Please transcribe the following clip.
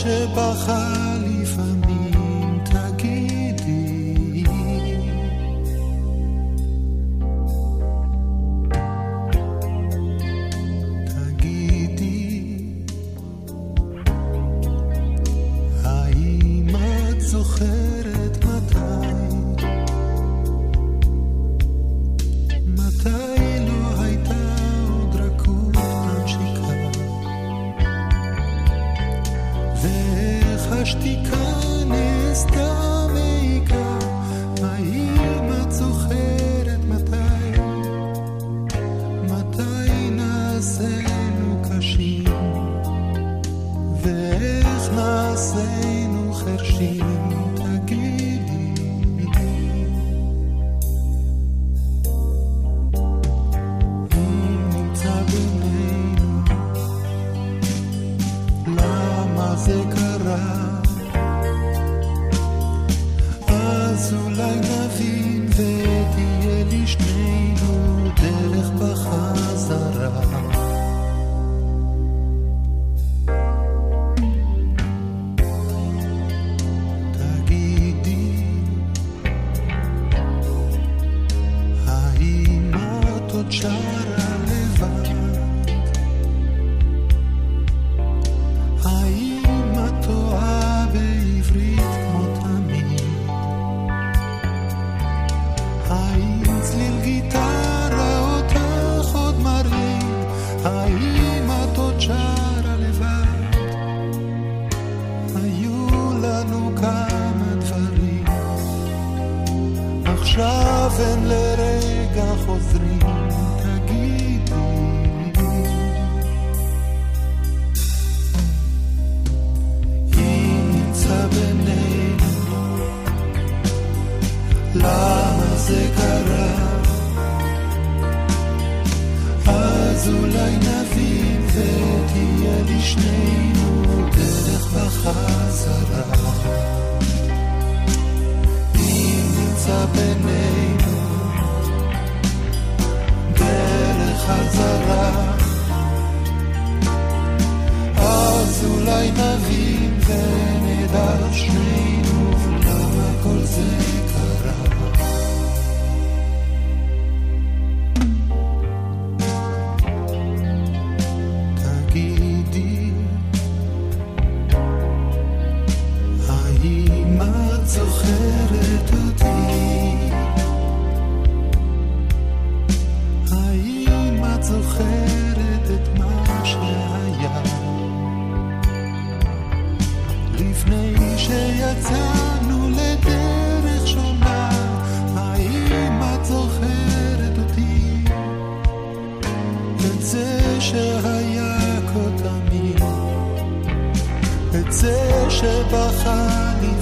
שבכה לפעמים תגידי האם את זוכרת מתי לא הייתה עוד רכות נשיקה ואיך השתיקה נעשתה מעיקה האם את זוכרת מתי נעשינו קשים ואיך נעשינו חרשים תגידי אם נמצא בינינו למה זה קרה אז אולי נבין ותהיה לשנינו דרך בחזרה תגידי האם את עוד שרה לבד האם את טועה בעברית כמו תמיד האם צליל גיטרה אותך עוד מרעיד האם את עוד שרה לבד היו לנו כמה דברים עכשיו הם לרגע חוזרים תגידי אם נמצא בינינו למה זה קרה אז אולי נבין ותהיה לשנינו דרך בחזרה אם נמצא בינינו דרך חזרה אז אולי נבין ונדע שנינו למה כל זה קרה תגידי האם את זוכרת אותי האם את זוכרת את מה שהיה לפני שיצאנו לדרך שונה האם את זוכרת אותי את זה שהיה כה תמיד את זה שבכה לי